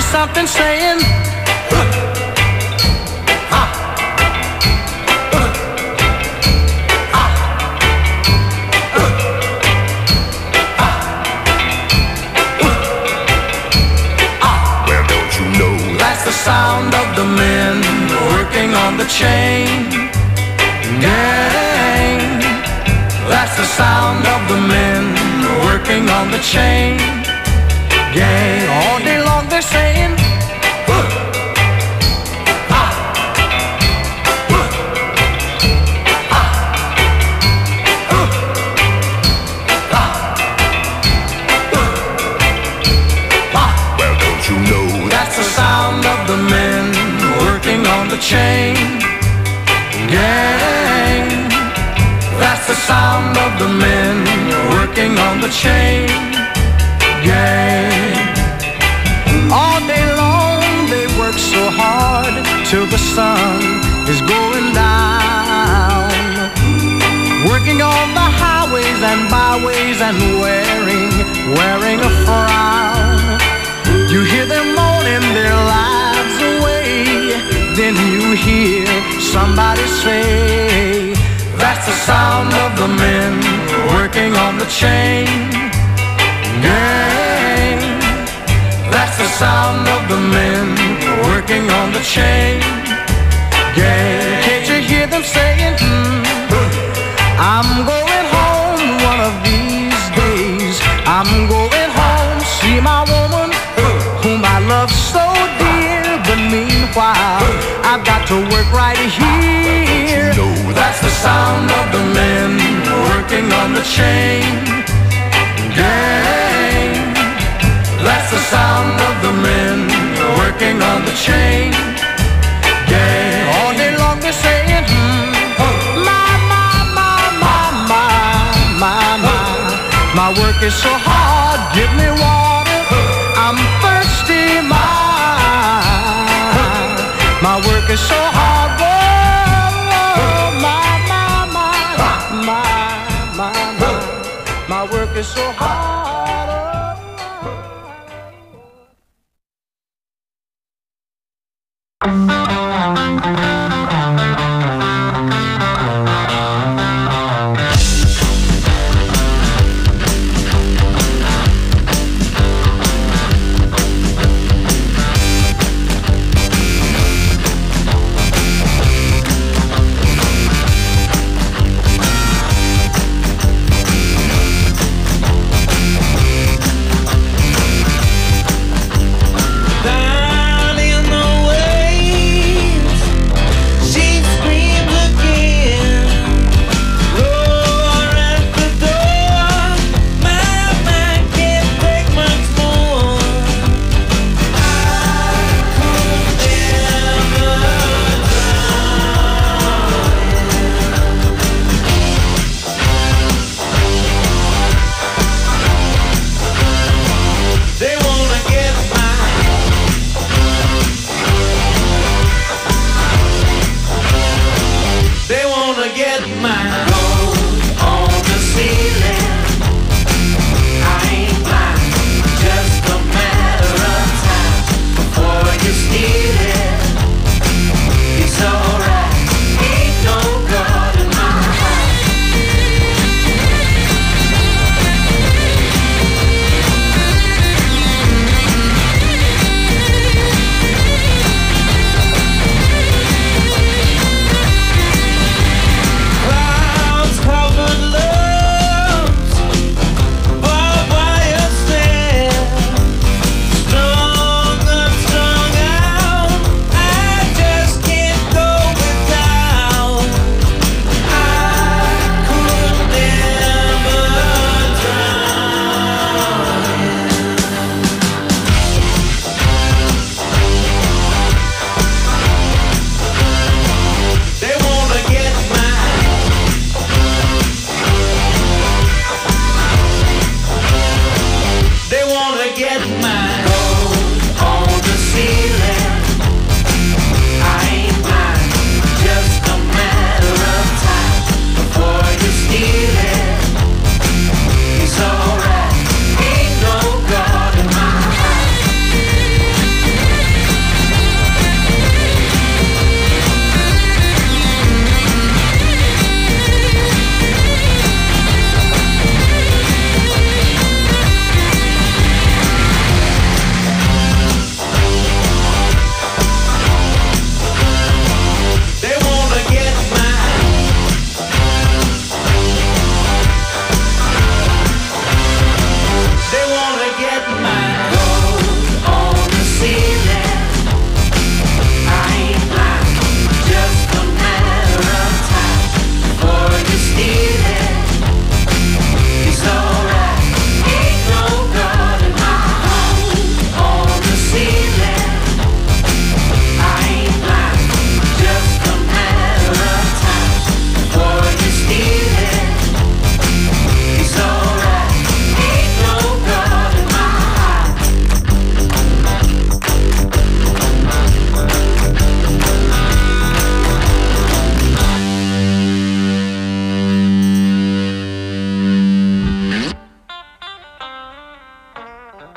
something saying, well, don't you know that's the sound of the men working on the chain gang. That's the sound of the men working on the chain gang. All day long they're saying, well, don't you know that's the sound of the men working on the chain gang. That's the sound of the men working on the chain gang. All day long they work so hard till the sun is going down, working on the highways and byways and wearing a frown. You hear them moaning their lives away, then you hear somebody say, that's the sound of the men working on the chain gang. That's the sound of the men working on the chain gang. Can't you hear them saying, I'm going home one of these days. I'm going home, see my woman whom I love so dear. But meanwhile, I've got to work right here. That's the sound of the men working on the chain gang. That's the sound of the men working on the chain gang. All day long they're saying, my work is so hard, give me water, I'm thirsty, my work is so hard, whoa, my work is so hard.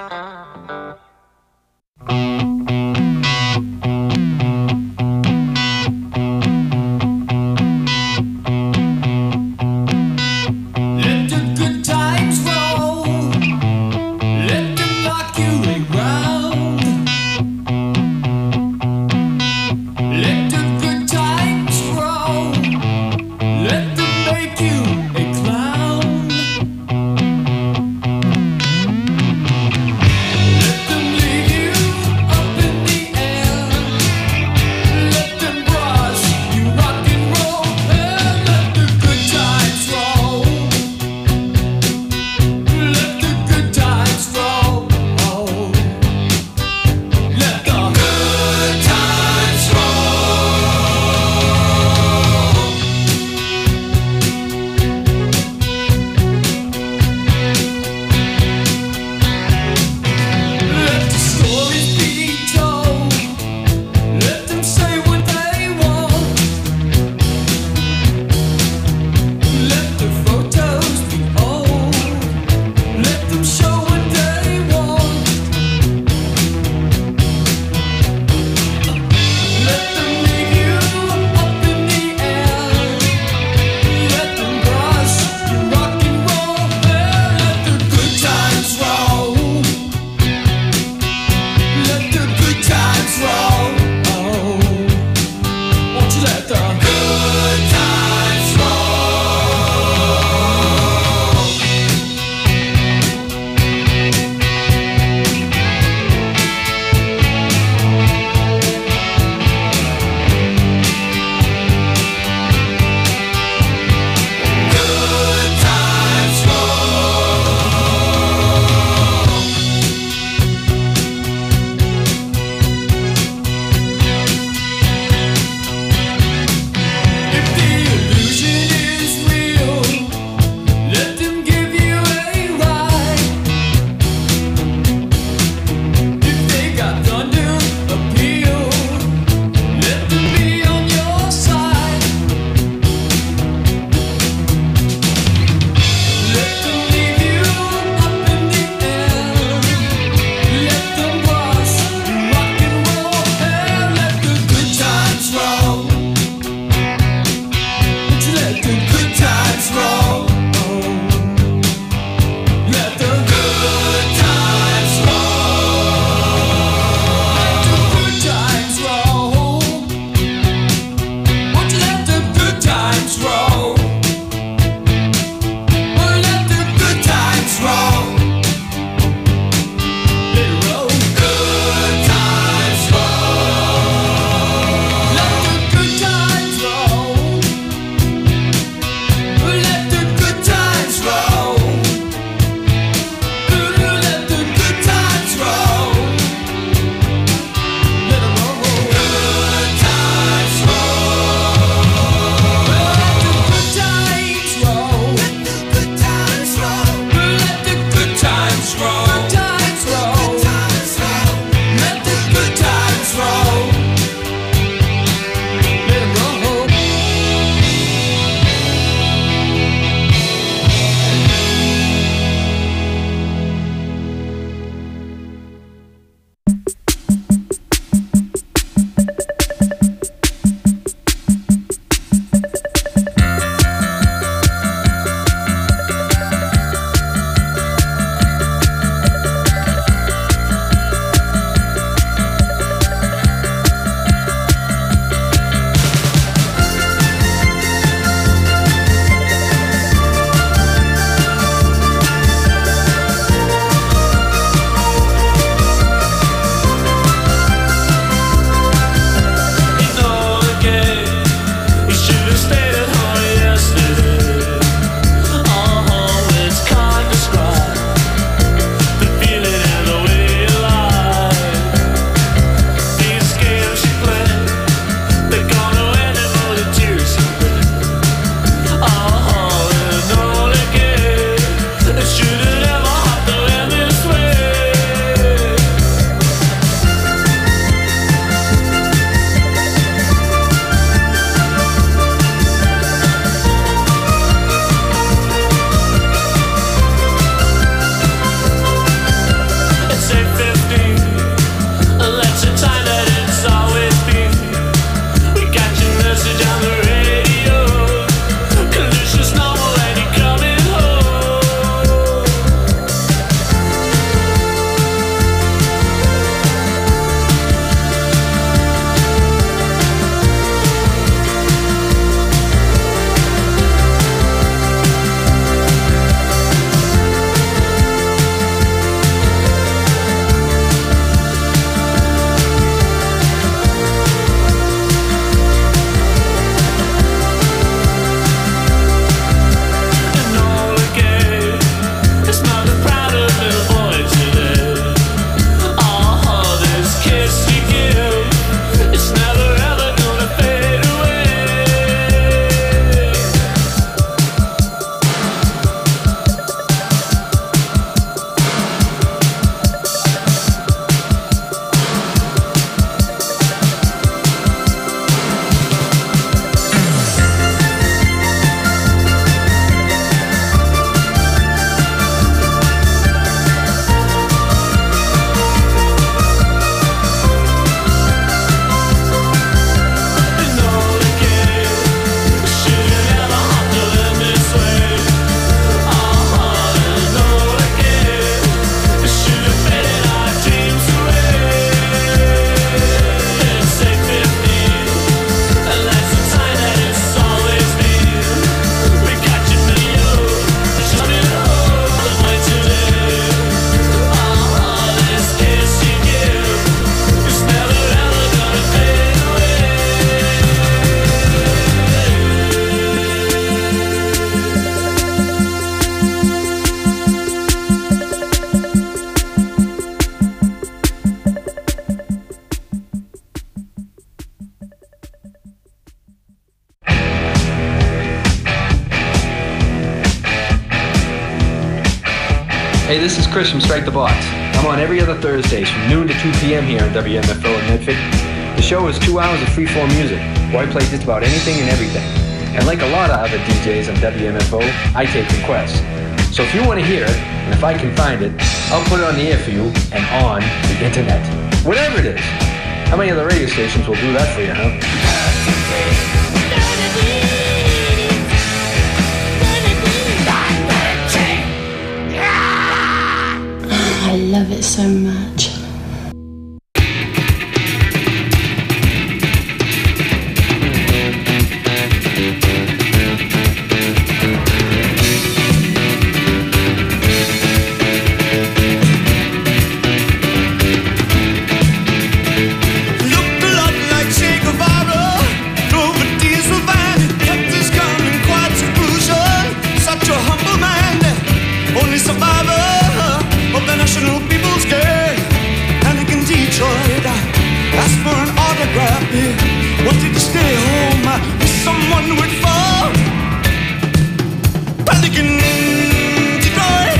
Let them this is Chris from Strike the Box. I'm on every other Thursdays from noon to 2 p.m. here on WMFO in Medford. The show is 2 hours of free-form music, where I play just about anything and everything. And like a lot of other DJs on WMFO, I take requests. So if you want to hear it, and if I can find it, I'll put it on the air for you and on the internet. Whatever it is. How many other radio stations will do that for you, huh? I love it so much. Wanted to stay home with someone who would fall. Pelican, Detroit.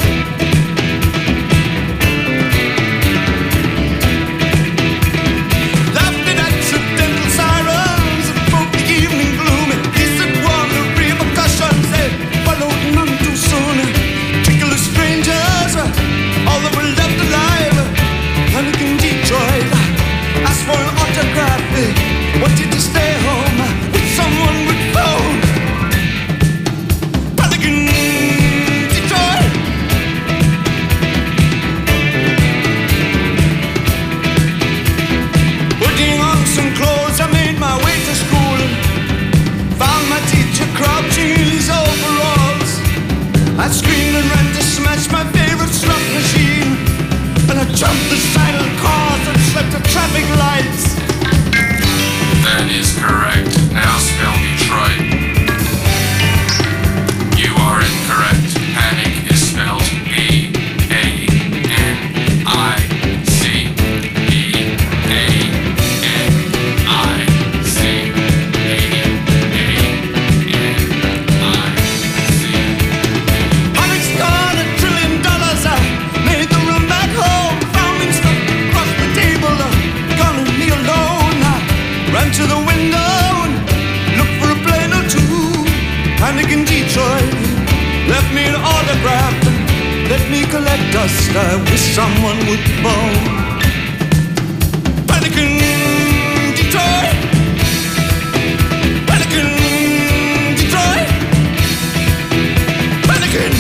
Laughed at accidental sirens that broke the evening gloom. He said, "Warn the repercussions, they followed none too soon." Trickle of strangers, all that were left alive. Pelican, Detroit. Asked for an autograph. Wanted to stay home with someone with phone. Pelican, Detroit. Putting on some clothes, I made my way to school. Found my teacher crouching in his overalls. I screamed and ran to smash my favorite slot machine. And I jumped the silent cars and slept at traffic lights. That is correct. Now spell Detroit. You are incorrect. Panic is spelled A-N-I-C-A-N-I-C. Panic's gone $1 trillion. I made the run back home. Found him stuck across the table. Gonna kneel alone. I ran to the window and looked for a plane or two. Panic in Detroit left me an autograph. Let me collect dust. I wish someone would phone. Panic in Detroit. Panic in Detroit. Panic in.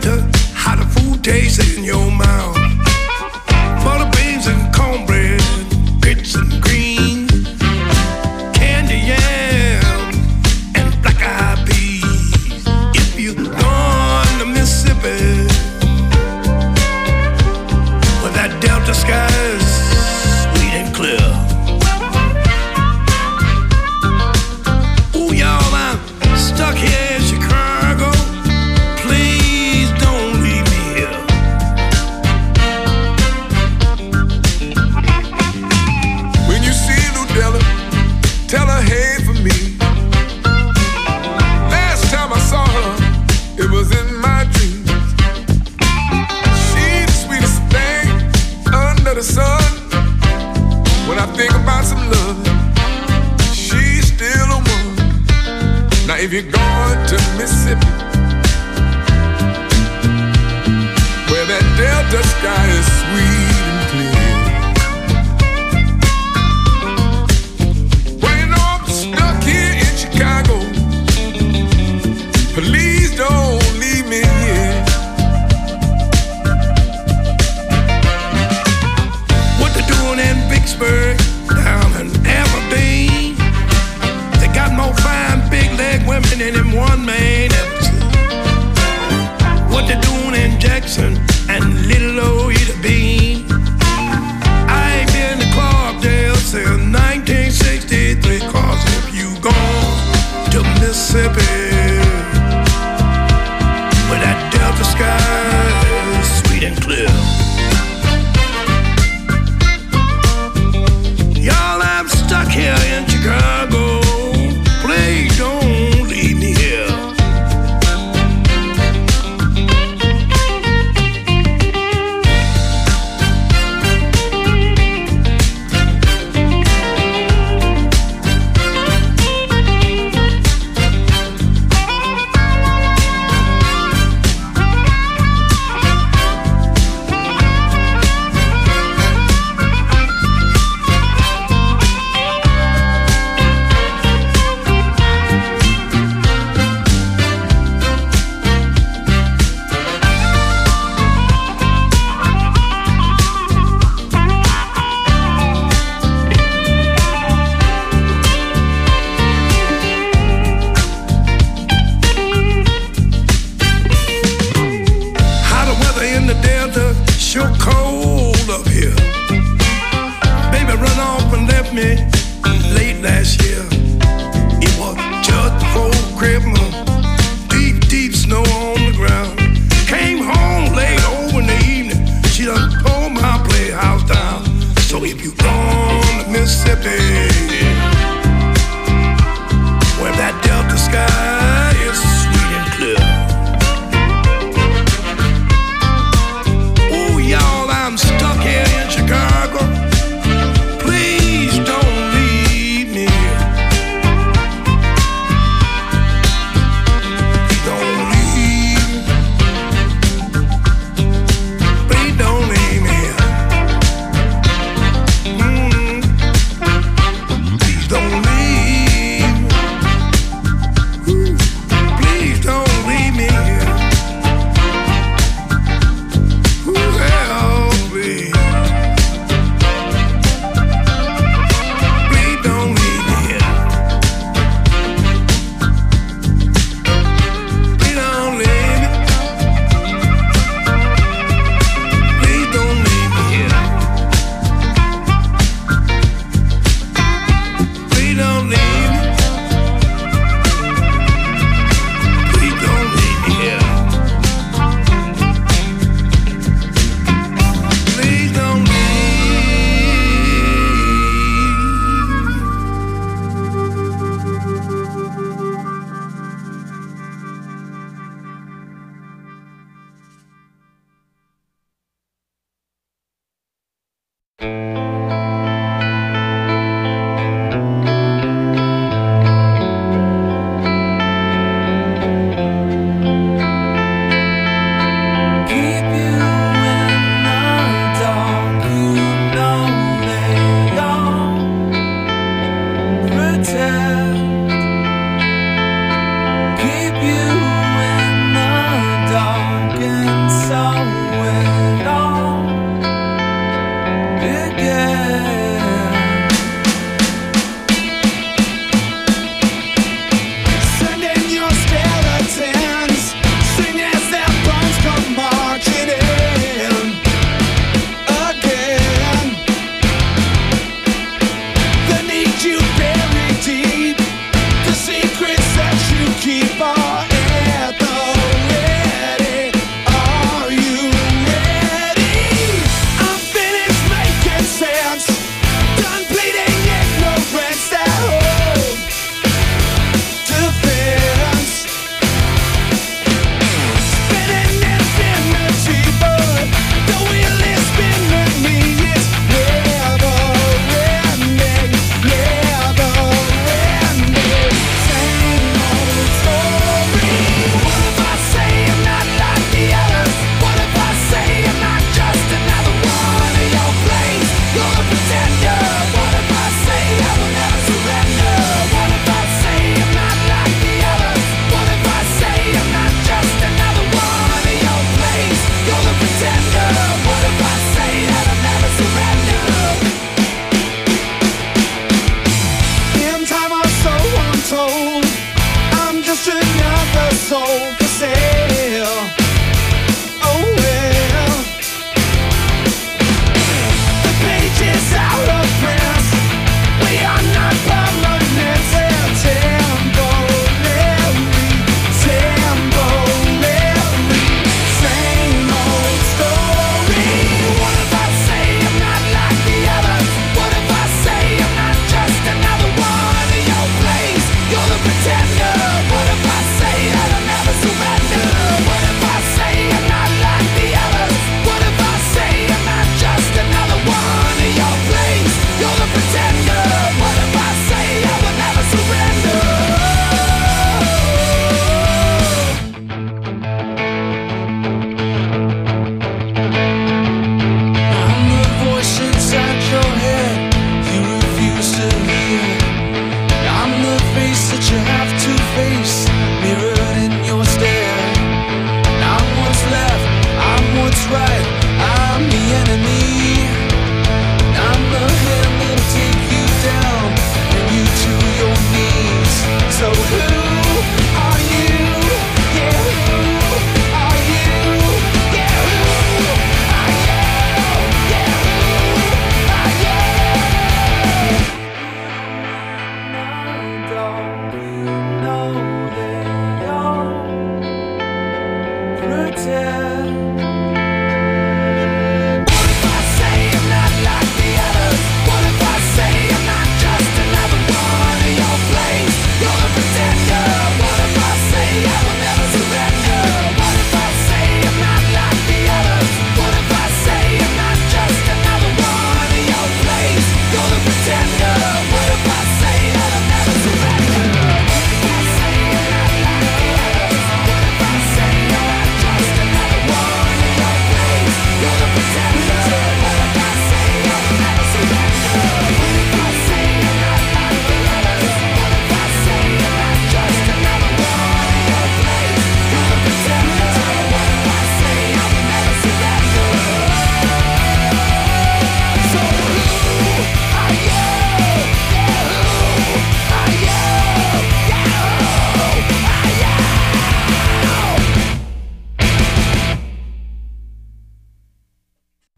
Delta, how the food tastes in your mouth. Butter beans and cornbread, grits and greens, candy yam and black-eyed peas. If you gone to Mississippi, where that Delta sky is sweet and clear. Ooh, y'all, I'm stuck here in Chicago. Please don't leave me here. When you see Ludella, tell her hey for me. Last time I saw her, it was in my dreams. She's the sweetest thing under the sun. When I think about some love, she's still a one. Now if you're going to Mississippi, where that Delta sky is sweet and clear. Well, you know I'm stuck here in Chicago. Please don't leave me here. What they doing in Vicksburg, down in Aberdeen? They got more fine big leg women than in one man ever seen. What they doing in Jackson and Little Old Ida Bean? I ain't been to Clarkdale since 1963. Cause if you gone to Mississippi, where that Delta sky is sweet and clear. Y'all, I'm stuck here in Chicago. Please don't leave me here. Sure cold up here. Baby run off and left me late last year. It was just before Christmas. Deep, deep snow on the ground. Came home late over in the evening. She done tore my playhouse down. So if you gone to Mississippi, where that Delta sky is sweet and clear. Y'all, I'm stuck here in Chicago. Please don't leave me here. Don't leave me. Please don't leave me here.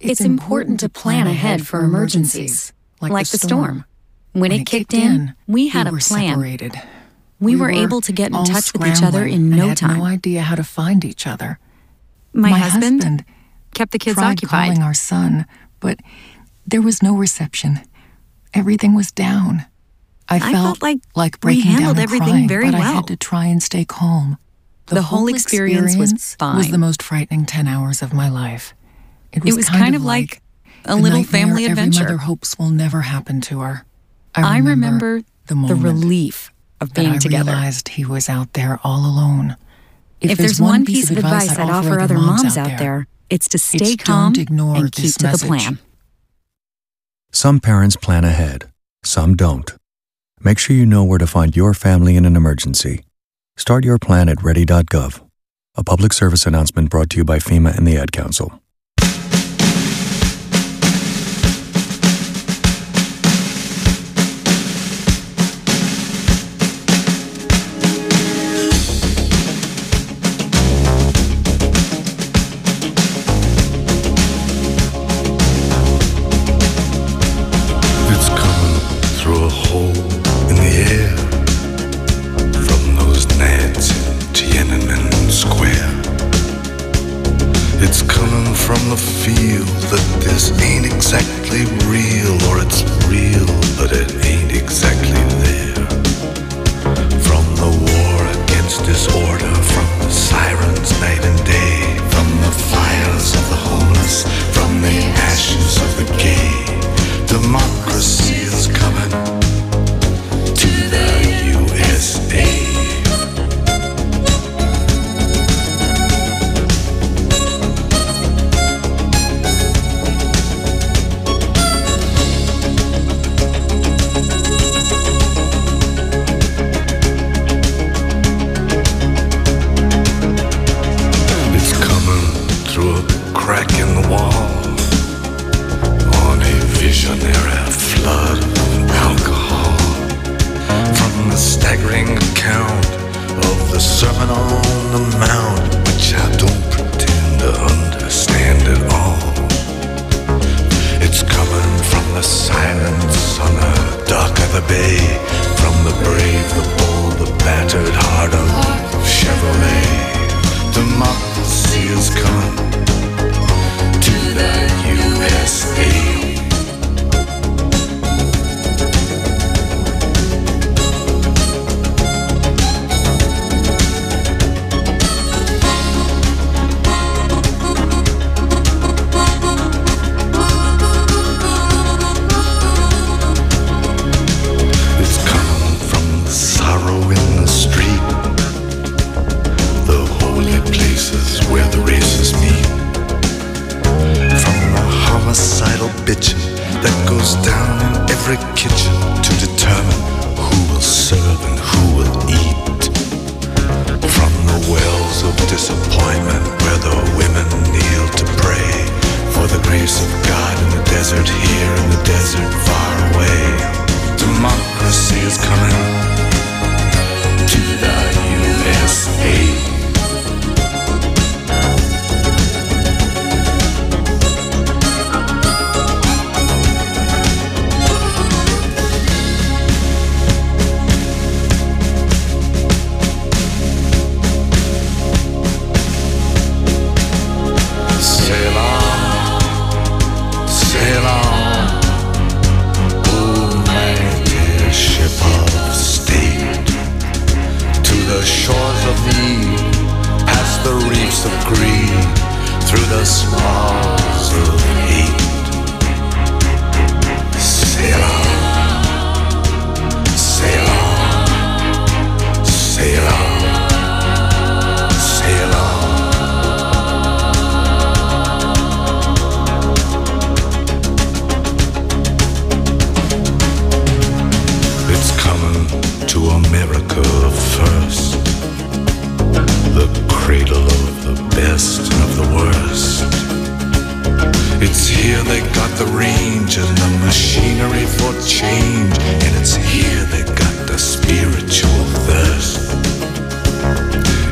It's important to plan ahead for emergencies, like the storm. When it kicked in, we had a plan. Separated. We were able to get in touch with each other in no time. I had no idea how to find each other. My husband kept the kids tried occupied. Calling our son, but there was no reception. Everything was down. I felt like breaking we handled down and everything crying, very but well. I had to try and stay calm. The whole experience was fine. Was the most frightening 10 hours of my life. It was kind of like a little family adventure. Every mother hopes will never happen to her. I remember the moment relief of being together. I realized he was out there all alone. If there's one piece of advice I'd offer other moms out there, it's to stay calm and keep to the plan. Some parents plan ahead, some don't. Make sure you know where to find your family in an emergency. Start your plan at ready.gov. A public service announcement brought to you by FEMA and the Ad Council. From the feel that this ain't exactly real, or it's real, but it ain't exactly there. From the war against disorder, from the sirens night and day, from the fires of the homeless, from the ashes of the gay, democracy is coming to the USA.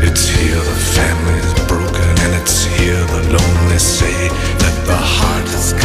Say that the heart is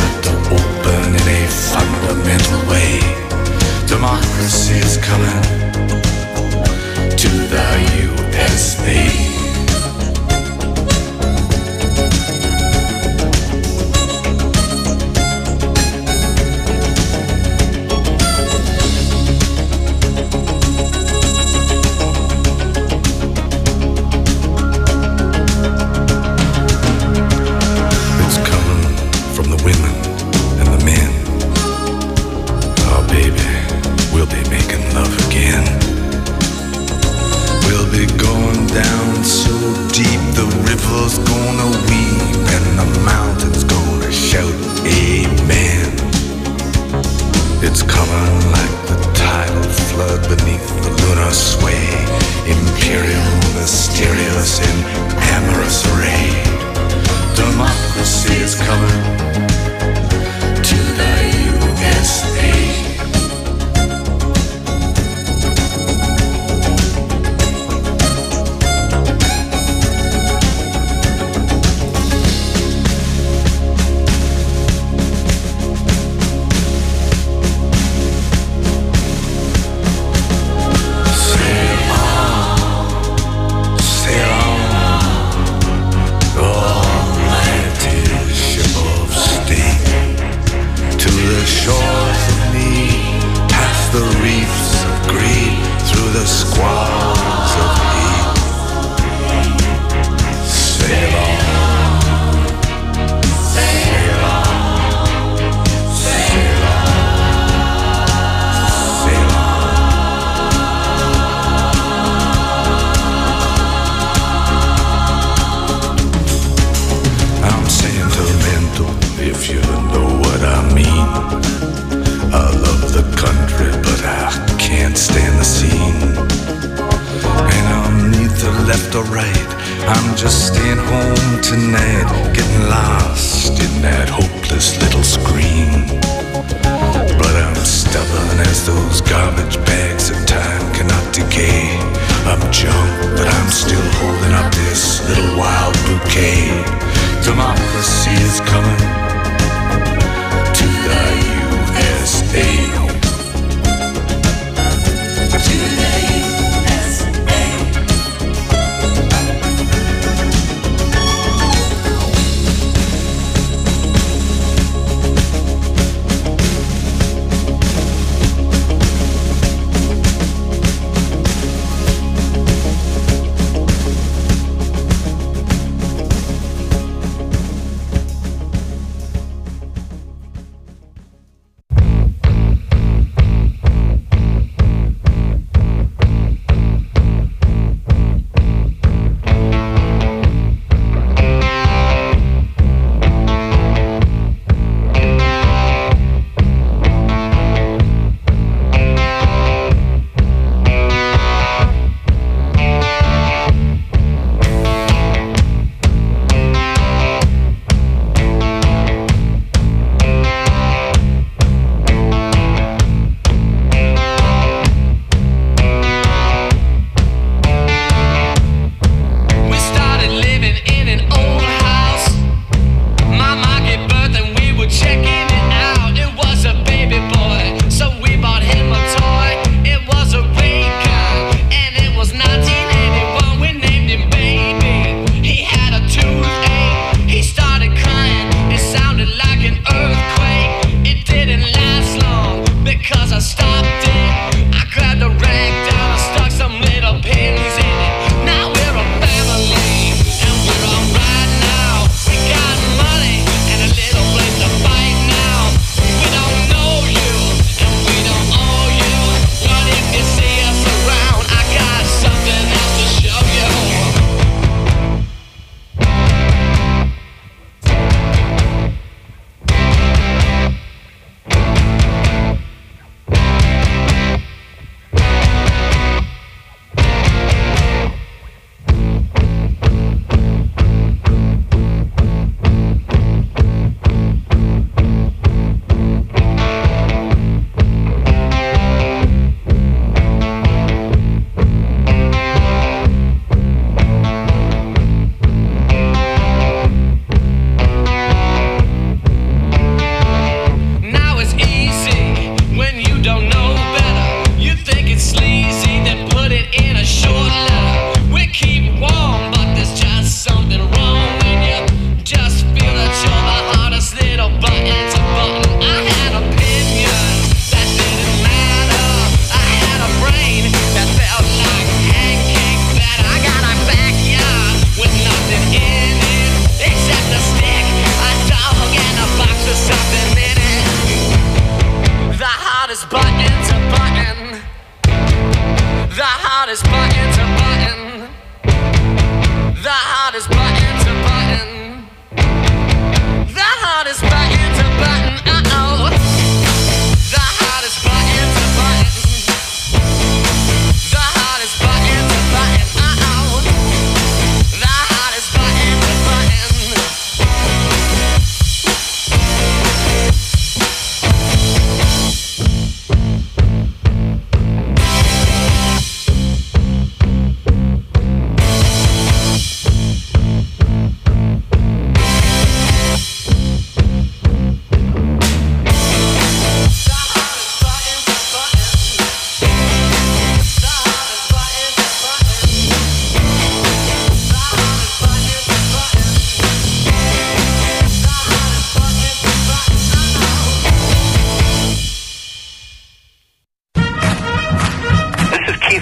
coming like the tidal flood beneath the lunar sway. Imperial, mysterious, in amorous array. Democracy is coming to the USA. hottest button to button. The hottest button.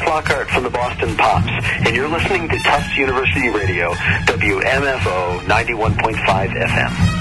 Flockhart from the Boston Pops, and you're listening to Tufts University Radio, WMFO 91.5 FM.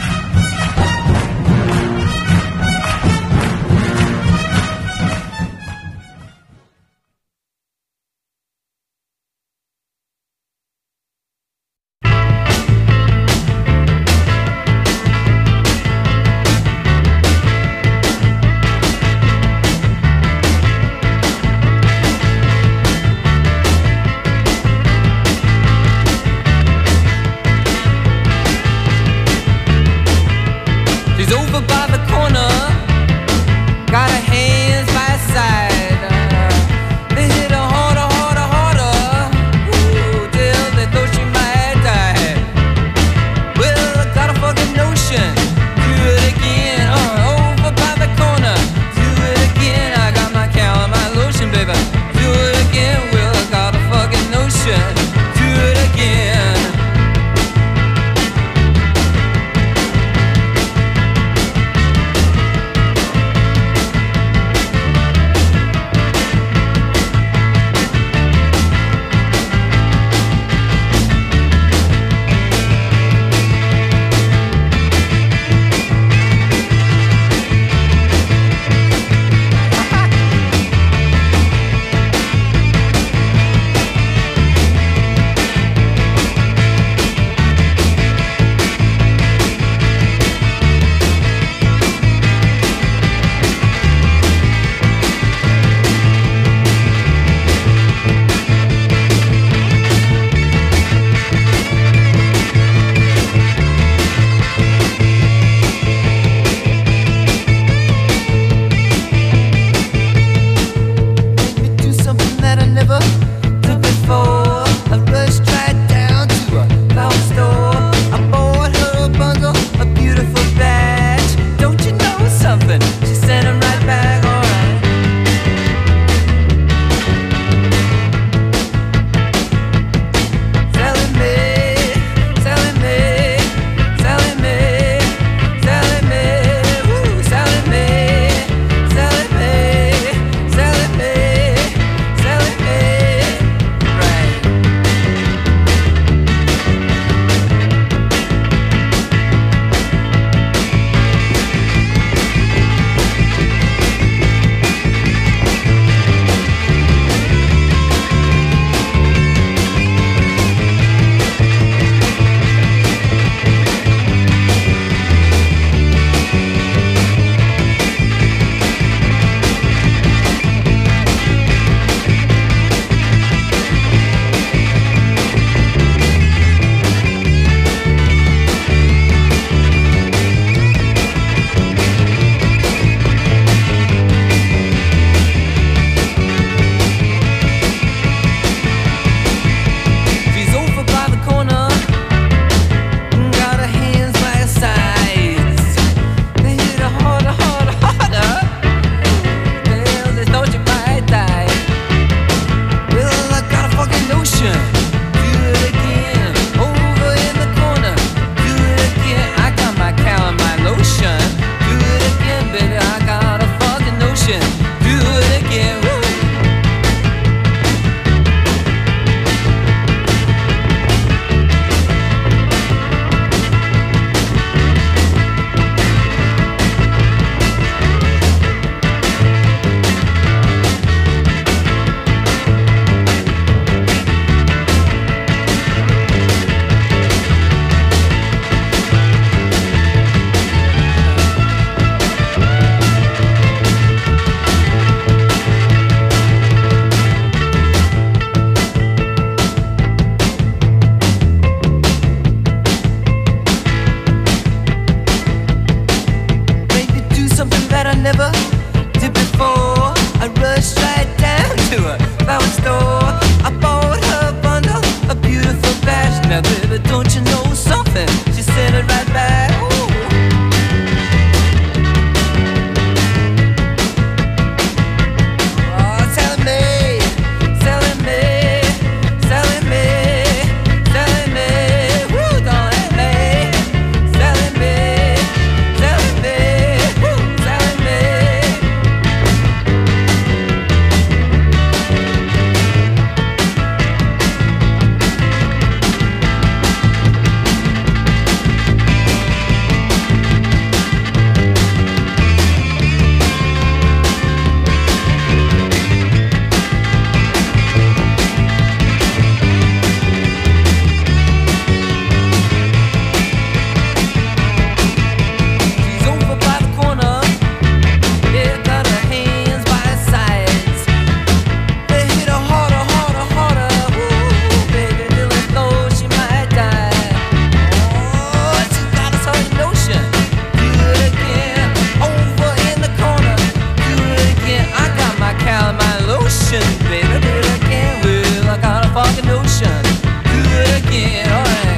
motion. Do it again, alright.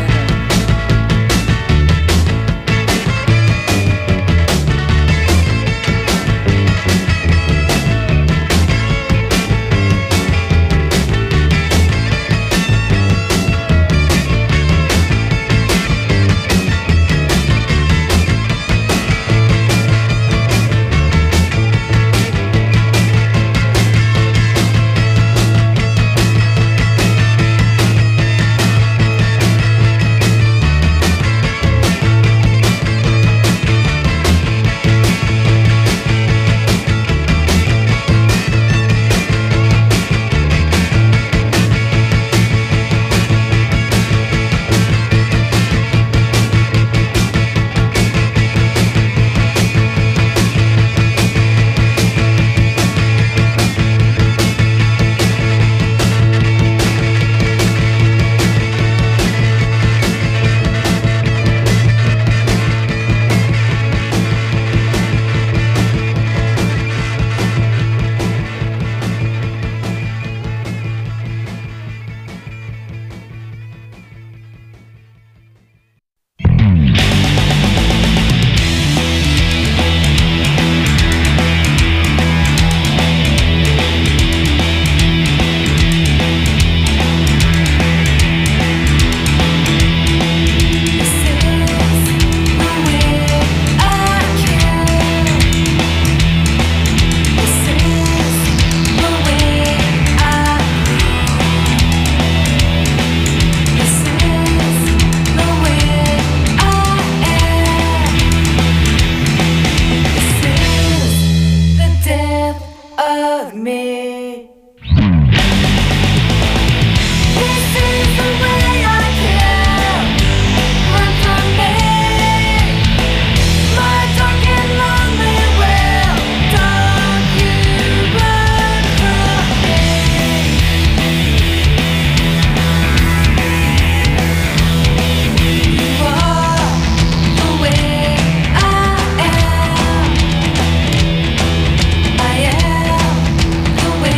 I am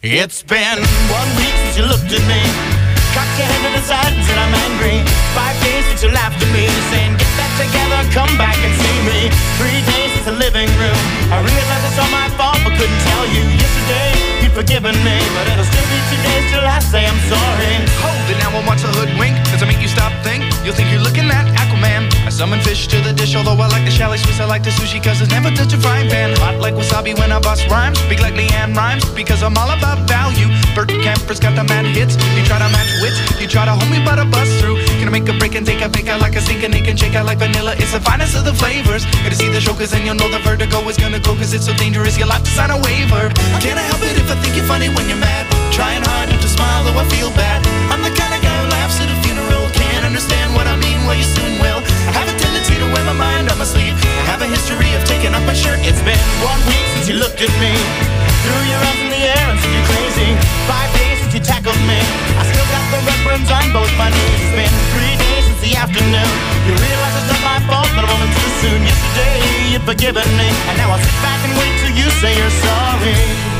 It's been 1 week since you looked at me, cocked your head to the side and said I'm angry. 5 days since you laughed at me, saying get back together, come back and see me. 3 days since the living room, I realized it's all my fault but couldn't tell you. Yesterday you'd forgiven me, but it'll still be 2 days till I say I'm sorry. Hold it now, I want to hoodwink. Does it make you stop think? You'll think you're looking at Aquaman. I summon fish to the dish, although I like the chalet Swiss, I like the sushi, cause it's never touch a frying pan. Hot like wasabi when I bust rhymes, speak like Leanne Rhymes, because I'm all about value. Bert Kemper's got the mad hits, you try to match wits, you try to hold me but I bust through. Gonna make a break and take a pick out like a sink and can shake out like vanilla. It's the finest of the flavors. Gotta see the show cause then you'll know the vertigo is gonna go, cause it's so dangerous you'll have to sign a waiver. Can't I help it if I think you're funny when you're mad? Trying hard not to smile though I feel bad. I'm the kind of guy who laughs at a funeral. Can't understand what I mean, well you soon will. I have a tendency to wear my mind on my sleeve. I have a history of taking off my shirt. It's been 1 week since you looked at me, threw your arms in the air and said you're crazy. 5 days since you tackled me, I still got the red burns on both my knees. It's been 3 days since the afternoon, you realize it's not my fault but a moment too soon. Yesterday you'd forgiven me, and now I'll sit back and wait till you say you're sorry.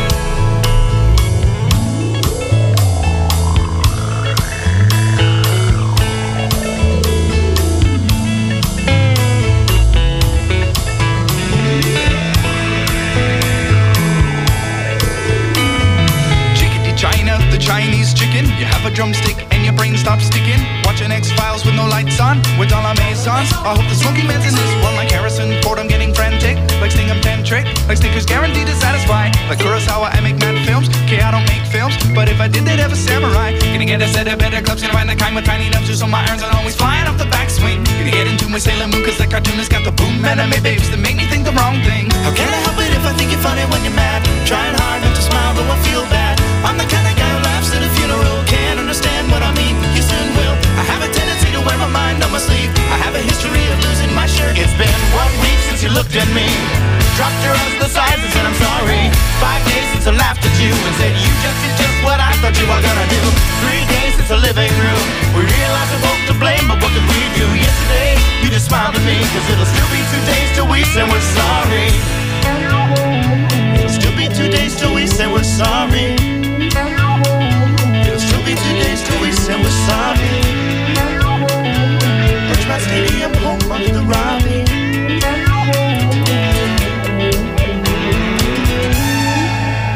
Chinese chicken, you have a drumstick and your brain stops sticking. Watching X-Files with no lights on, with all our maisons. I hope the smoky man's in this one like Harrison Ford. I'm getting frantic, like Stingham Tantric, like Snickers guaranteed to satisfy. Like Kurosawa, I make mad films. Okay, I don't make films, but if I did, they'd have a samurai. Gonna get a set of better clubs, gonna find the kind with tiny dumpsters, so my irons are always flying off the backswing. Gonna get into my Sailor Moon, cause the cartoonist got the boom anime babes that make me think the wrong thing. How can I help it if I think you're funny when you're mad? Trying hard not to smile, though I feel bad. I'm the kind of guy who laughs at a funeral. Can't understand what I mean, you soon will. I have a tendency to wear my mind on my sleeve. I have a history of losing my shirt. It's been 1 week since you looked at me, dropped your arms to the sides and said I'm sorry. 5 days since I laughed at you and said you just did just what I thought you were gonna do. 3 days since the living room, we realized we're both to blame, but what could we do? Yesterday you just smiled at me, cause it'll still be 2 days till we say we're sorry.